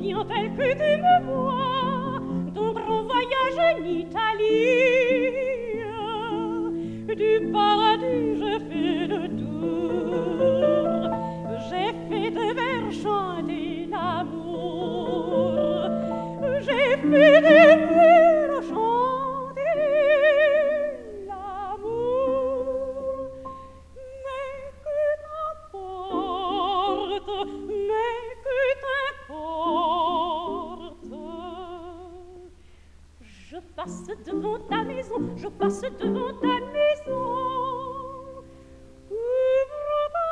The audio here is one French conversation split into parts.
bien tel que tu me vois, ton grand voyage en Italie. Du paradis j'ai fait le tour, j'ai fait de vers chanter l'amour, j'ai fait de vers chanter l'amour. Mais que t'importe, mais que t'importe. Je passe devant ta maison, je passe devant ta maison. Ouvre ta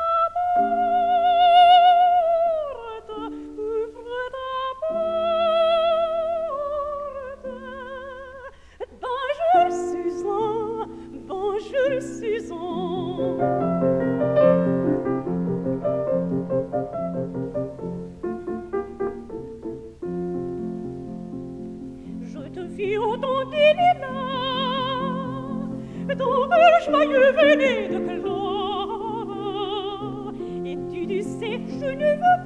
porte, ouvre ta porte. Bonjour Suzan, bonjour Suzan. Je te vis au temps des lilas, ton cœur joyeux venait de clore. Et tu disais, je ne veux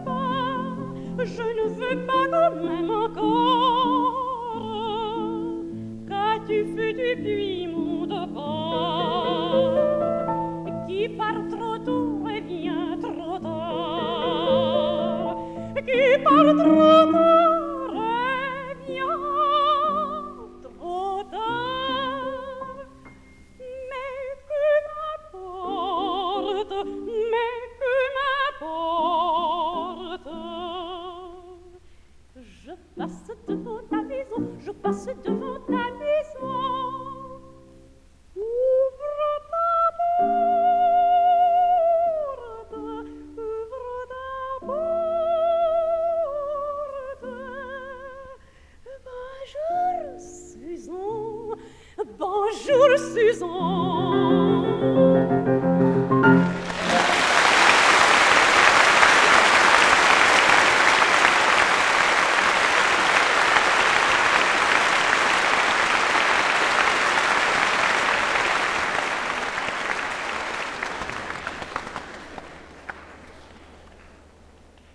pas quand même encore. Qu'as-tu fait depuis mon départ? Qui part trop tôt revient trop tard. Qui part trop tôt revient trop tard. Mais que m'importe, mais que m'importe. Je passe devant ta maison, je passe devant ta maison. Ouvre ta porte, ouvre ta porte. Bonjour Suzan, bonjour Suzan.